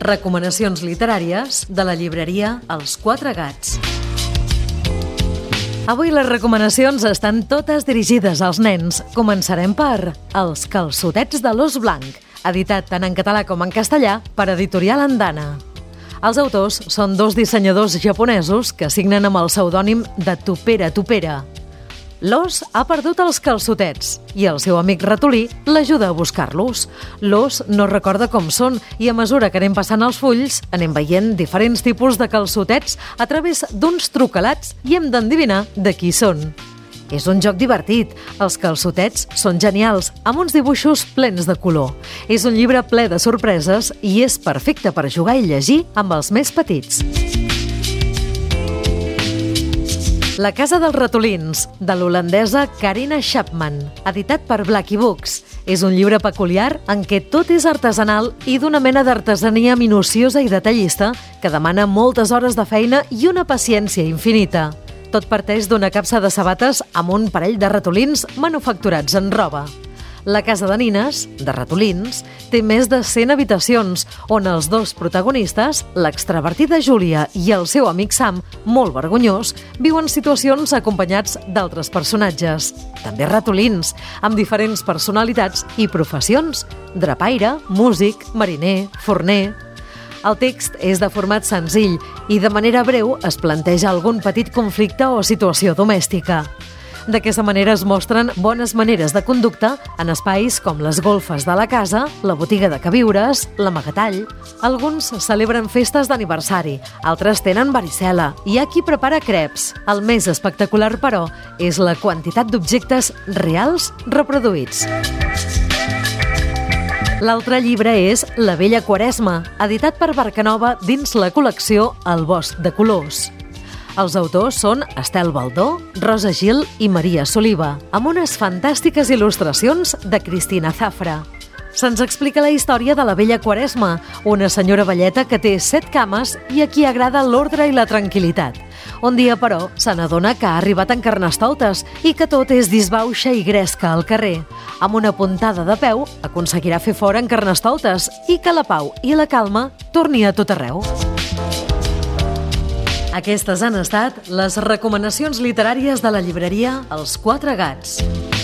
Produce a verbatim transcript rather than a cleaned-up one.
Recomanacions literàries de la llibreria Els Quatre Gats. Avui les recomanacions estan totes dirigides als nens. Començarem per Els calçotets de l'ós blanc, editat tant en català com en castellà per Editorial Andana. Els autors són dos dissenyadors japonesos que signen amb el pseudònim de Tupera Tupera. L'ós ha perdut els calçotets i el seu amic ratolí l'ajuda a buscar-los. L'ós no recorda com són i a mesura que anem passant els fulls anem veient diferents tipus de calçotets a través d'uns trucalats i hem d'endevinar de qui són. És un joc divertit. Els calçotets són genials, amb uns dibuixos plens de color. És un llibre ple de sorpreses i és perfecte per jugar i llegir amb els més petits. La casa dels ratolins, de l'holandesa Carina Chapman, editat per Blackie Books. És un llibre peculiar en què tot és artesanal i d'una mena d'artesania minuciosa i detallista que demana moltes hores de feina i una paciència infinita. Tot parteix d'una capsa de sabates amb un parell de ratolins manufacturats en roba. La casa de nines, de ratolins, té més de cent habitacions, on els dos protagonistes, l'extravertida Júlia i el seu amic Sam, molt vergonyós, viuen situacions acompanyats d'altres personatges, també ratolins, amb diferents personalitats i professions: drapaire, músic, mariner, forner. El text és de format senzill i de manera breu es planteja algun petit conflicte o situació domèstica. D'aquesta manera es mostren bones maneres de conducta en espais com les golfes de la casa, la botiga de queviures, l'amagatall. Alguns celebren festes d'aniversari, altres tenen varicel·la i hi ha qui prepara creps. El més espectacular, però, és la quantitat d'objectes reals reproduïts. L'altre llibre és La vella Quaresma, editat per Barcanova dins la col·lecció El bosc de colors. Els autors són Estel Baldó, Rosa Gil i Maria Soliva, amb unes fantàstiques il·lustracions de Cristina Zafra. Se'ns explica la història de la vella Quaresma, una senyora velleta que té set cames i a qui agrada l'ordre i la tranquil·litat. Un dia, però, se n'adona que ha arribat en Carnestoltes i que tot és disbauxa i gresca al carrer. Amb una puntada de peu aconseguirà fer fora en Carnestoltes i que la pau i la calma torni a tot arreu. Aquestes han estat les recomanacions literàries de la llibreria Els Quatre Gats.